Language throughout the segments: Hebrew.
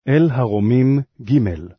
אל הרומים ג'.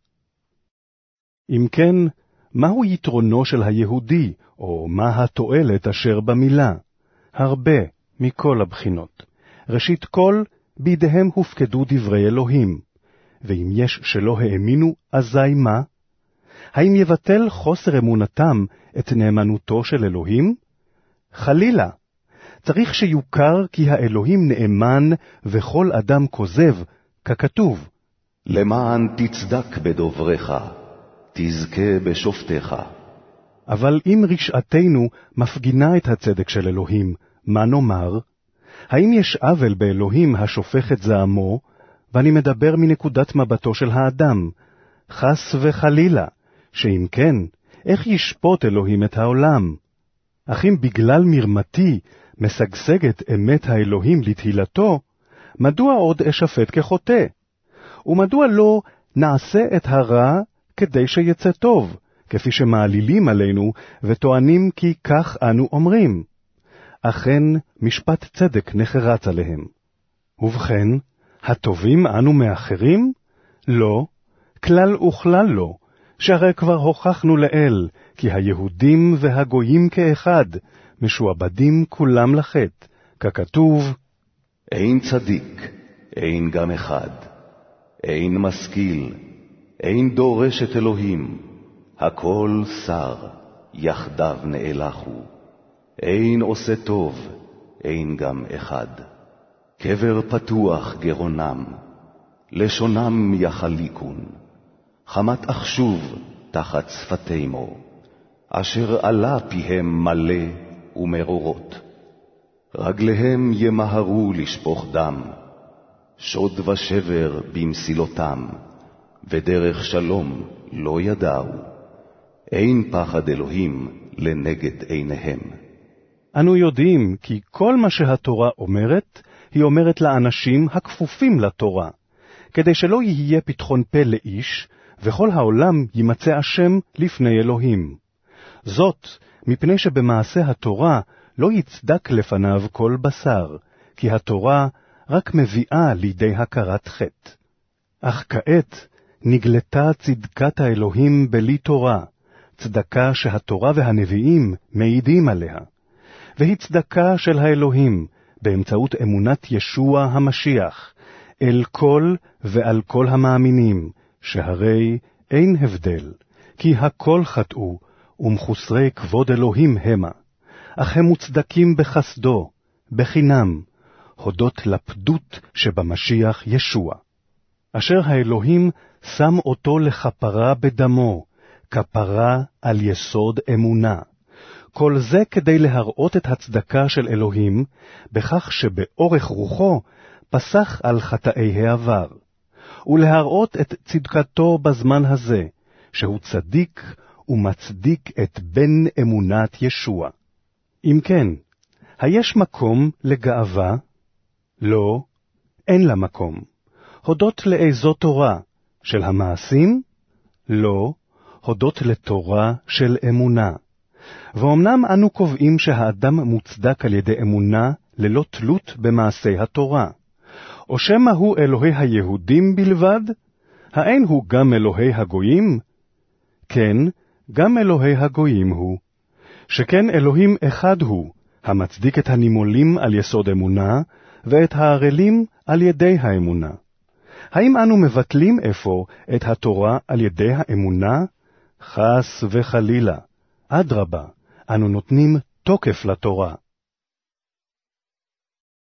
אם כן, מהו יתרונו של היהודי, או מה התועלת אשר במילה? הרבה, מכל הבחינות. ראשית כל, בידיהם הופקדו דברי אלוהים. ואם יש שלא האמינו, אזי מה? האם יבטל חוסר אמונתם את נאמנותו של אלוהים? חלילה. צריך שיוכר כי האלוהים נאמן וכל אדם כוזב, ככתוב. למען תצדק בדוברך, תזכה בשופטיך. אבל אם רשעתנו מפגינה את הצדק של אלוהים, מה נאמר? האם יש עוול באלוהים השופך את זעמו, ואני מדבר מנקודת מבטו של האדם, חס וחלילה, שאם כן, איך ישפוט אלוהים את העולם? אך אם בגלל מרמתי משגשגת אמת האלוהים לתהילתו, מדוע עוד אשפט כחוטא? ומדוע לא נעשה את הרע כדי שיצא טוב, כפי שמעלילים עלינו וטוענים כי כך אנו אומרים? אכן משפט צדק נחרץ עליהם. ובכן, הטובים אנו מאחרים? לא, כלל וכלל לא, שהרי כבר הוכחנו לאל, כי היהודים והגויים כאחד, משועבדים כולם לחטא, ככתוב, אין צדיק, אין גם אחד, אין משכיל, אין דורש את אלוהים, הכל שר, יחדיו נאלחו, אין עושה טוב, אין גם אחד. קבר פתוח גרונם, לשונם יחליקון, חמת אחשוב תחת שפתימו, אשר עלה פיהם מלא ומרורות. רגליהם ימהרו לשפוך דם, שוד ושבר במסילותם, ודרך שלום לא ידעו. אין פחד אלוהים לנגד עיניהם. אנו יודעים כי כל מה שהתורה אומרת, היא אומרת לאנשים הכפופים לתורה, כדי שלא יהיה פתחון פה לאיש, וכל העולם יימצא אשם לפני אלוהים. זאת, מפני שבמעשה התורה לא יצדק לפניו כל בשר, כי התורה רק מביאה לידי הכרת חטא. אך כעת נגלתה צדקת האלוהים בלי תורה, צדקה שהתורה והנביאים מעידים עליה, והיא צדקה של האלוהים באמצעות אמונת ישוע המשיח, אל כל ועל כל המאמינים, שהרי אין הבדל, כי הכל חטאו ומחוסרי כבוד אלוהים המה, אך הם מוצדקים בחסדו, בחינם, הודות לפדות שבמשיח ישוע, אשר האלוהים שם אותו לכפרה בדמו, כפרה על יסוד אמונה. כל זה כדי להראות את הצדקה של אלוהים, בכך שבאורך רוחו פסח על חטאי העבר, ולהראות את צדקתו בזמן הזה, שהוא צדיק ומצדיק את בן אמונת ישוע. אם כן, היש מקום לגאווה? לא, אין לה מקום. הודות לאיזו תורה? של המעשים? לא, הודות לתורה של אמונה. ואומנם אנו קובעים שהאדם מוצדק על ידי אמונה ללא תלות במעשי התורה. או שמא הוא אלוהי היהודים בלבד? האין הוא גם אלוהי הגויים? כן, גם אלוהי הגויים הוא. שכן אלוהים אחד הוא, המצדיק את הנימולים על יסוד אמונה, ואת הערלים על ידי האמונה. האם אנו מבטלים אפוא את התורה על ידי האמונה? חס וחלילה. אדרבה, אנו נותנים תוקף לתורה.